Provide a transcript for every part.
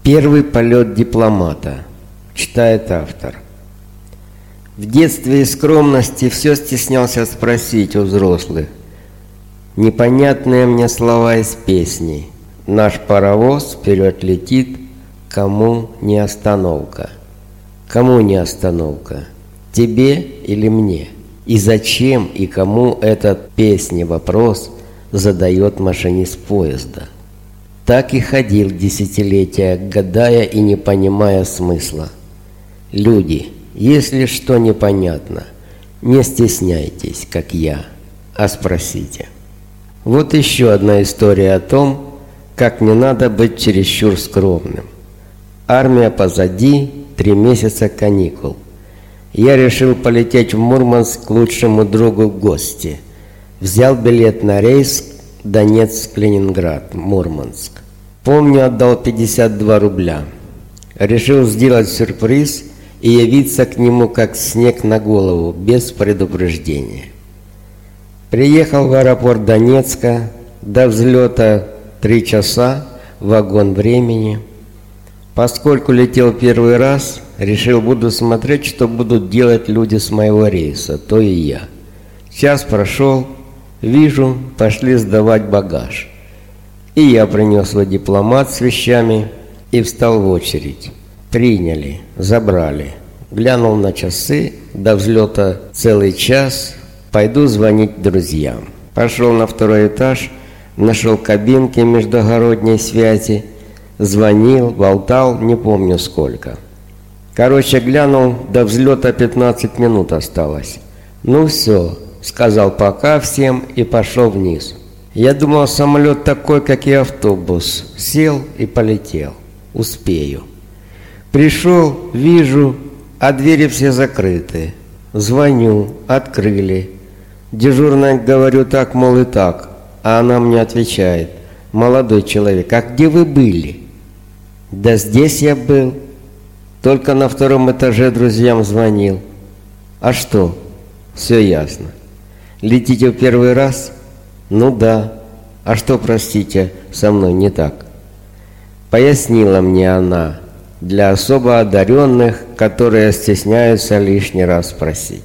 Первый полет дипломата. Читает автор. В детстве из скромности все стеснялся спросить у взрослых непонятные мне слова из песни. Наш паровоз вперед летит, кому не остановка. Кому не остановка? Тебе или мне? И зачем и кому этот песни вопрос задает машинист поезда? Так и ходил десятилетия, гадая и не понимая смысла. Люди, если что непонятно, не стесняйтесь, как я, а спросите. Вот еще одна история о том, как не надо быть чересчур скромным. Армия позади, 3 месяца каникул. Я решил полететь в Мурманск к лучшему другу в гости. Взял билет на рейс Донецк-Ленинград, Мурманск. Помню, отдал 52 рубля. Решил сделать сюрприз и явиться к нему как снег на голову, без предупреждения. Приехал в аэропорт Донецка, до взлета 3 часа, вагон времени. Поскольку летел первый раз, решил, буду смотреть, что будут делать люди с моего рейса, то и я. Час прошел, вижу, пошли сдавать багаж. И я принес свой дипломат с вещами и встал в очередь. Приняли, забрали. Глянул на часы, до взлета целый час, пойду звонить друзьям. Пошел на 2-й этаж, нашел кабинки междугородней связи, звонил, болтал, не помню сколько. Короче, глянул, до взлета 15 минут осталось. Ну все, сказал пока всем и пошел вниз. Я думал, самолет такой, как и автобус. Сел и полетел. Успею. Пришел, вижу, а двери все закрыты. Звоню, открыли. Дежурной говорю так, мол, и так. А она мне отвечает: молодой человек, а где вы были? Да здесь я был. Только на 2-м этаже друзьям звонил. А что? Все ясно. Летите в первый раз? Ну да. А что, простите, со мной не так? Пояснила мне она, для особо одаренных, которые стесняются лишний раз спросить.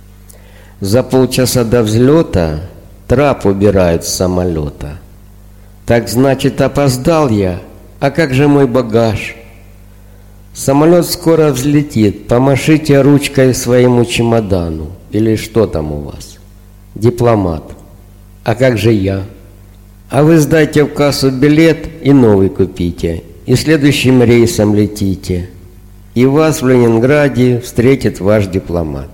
За полчаса до взлета трап убирают с самолета. Так значит, опоздал я? А как же мой багаж? Самолет скоро взлетит, помашите ручкой своему чемодану. Или что там у вас? Дипломат. А как же я? А вы сдайте в кассу билет и новый купите. И следующим рейсом летите. И вас в Ленинграде встретит ваш дипломат.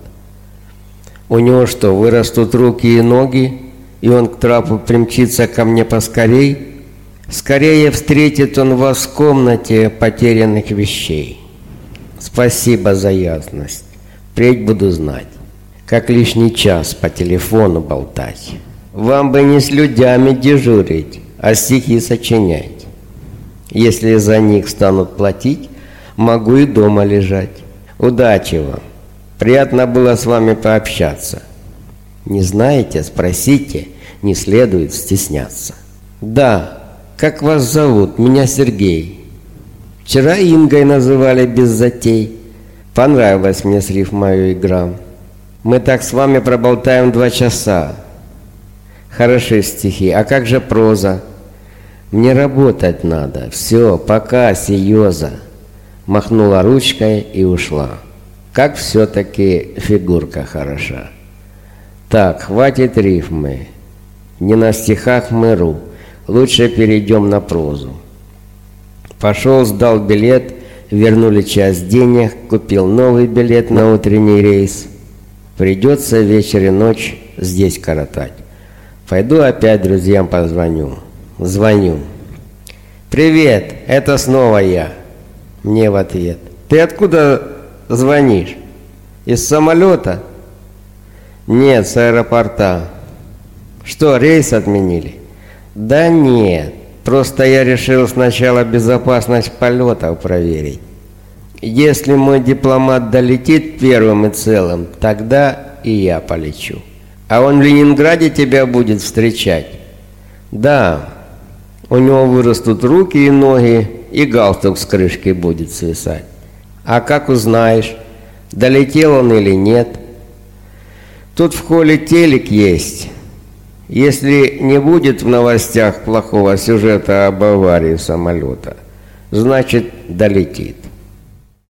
У него что, вырастут руки и ноги, и он к трапу примчится ко мне поскорей? Скорее встретит он вас в комнате потерянных вещей. Спасибо за ясность. Впредь буду знать, как лишний час по телефону болтать. Вам бы не с людьми дежурить, а стихи сочинять. Если за них станут платить, могу и дома лежать. Удачи вам. Приятно было с вами пообщаться. Не знаете, спросите, не следует стесняться. Да. Как вас зовут? Меня Сергей. Вчера Ингой называли без затей. Понравилась мне с рифмою игра. Мы так с вами проболтаем 2 часа. Хороши стихи. А как же проза? Мне работать надо. Все, пока, серьеза. Махнула ручкой и ушла. Как все-таки фигурка хороша. Так, хватит рифмы. Не на стихах мыру. Лучше перейдем на прозу. Пошел, сдал билет, вернули часть денег, купил новый билет на утренний рейс. Придется вечер и ночь здесь коротать. Пойду опять друзьям позвоню. Звоню. «Привет, это снова я». Мне в ответ: «Ты откуда звонишь? Из самолета?» «Нет, с аэропорта». «Что, рейс отменили?» «Да нет, просто я решил сначала безопасность полетов проверить. Если мой дипломат долетит первым и целым, тогда и я полечу. А он в Ленинграде тебя будет встречать?» «Да, у него вырастут руки и ноги, и галстук с крышки будет свисать. А как узнаешь, долетел он или нет? Тут в холле телек есть. Если не будет в новостях плохого сюжета об аварии самолета, значит, долетит.